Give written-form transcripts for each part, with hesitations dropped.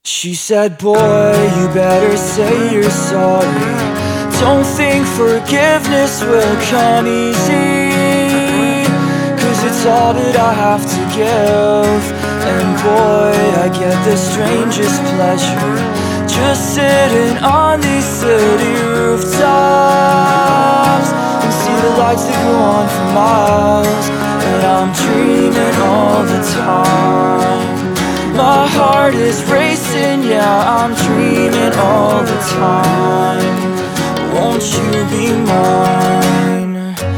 She said, boy, you better say you're sorry. Don't think forgiveness will come easy, 'cause it's all that I have to give. And boy, I get the strangest pleasure just sitting on these city rooftops and see the lights that go on for miles. And I'm dreaming all the time. My heart is racing, yeah, I'm dreaming all the time. Won't you be mine?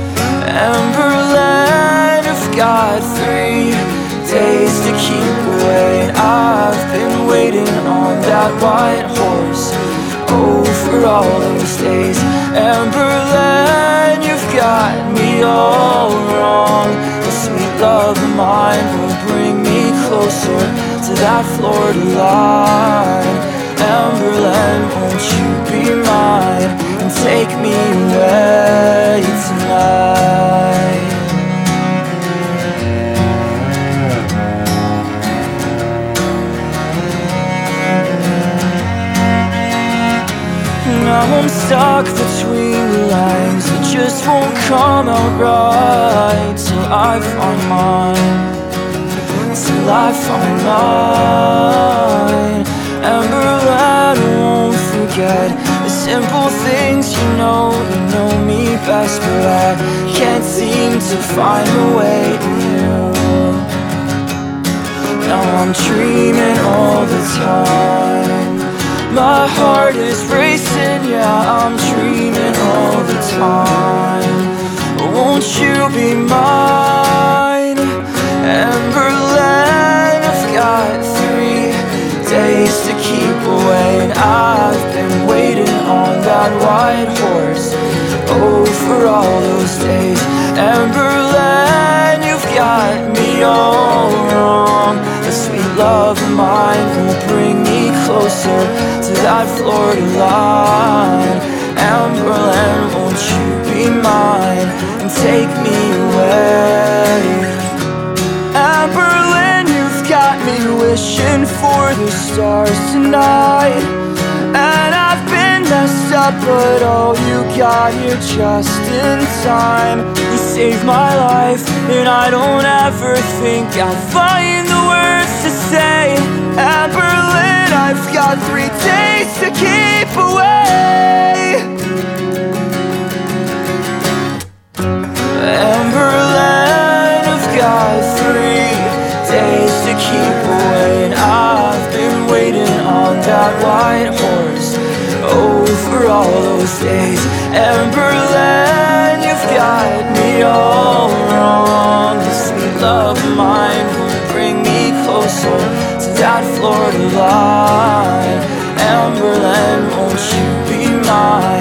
Amberland, I've got 3 days to keep away. I've been waiting on that white horse, oh, for all those days. Amberland, you've got me all wrong. The sweet love of mine will bring me closer to that Florida line. Amberland, won't you be mine and take me away tonight? Now I'm stuck between the lines, it just won't come out right till I find mine. Till I find mine. Amberland, I won't forget the simple things. You know me best, but I can't seem to find a way to you. Now I'm dreaming all the time. My heart is racing, yeah, I'm dreaming all the time. Won't you be mine? Amberland, I've got 3 days to keep away, and I've been waiting on that white horse, oh, for all those days. Amberland, you've got me all wrong. The sweet love of mine will bring me closer to that Florida line. Amberland, won't you be mine and take me away? Amberland, you've got me wishing for the stars tonight. And I've been messed up, but oh, you got here just in time. You saved my life, and I don't ever think I'll find the words to say. Amberland, I've got 3 days to keep away. Amberland, I've got 3 days to keep away, and I've been waiting on that white horse, oh, for all those days. Amberland, you've got me all wrong. The sweet love of mine will bring me closer to that Florida line. Amberland, won't you be mine?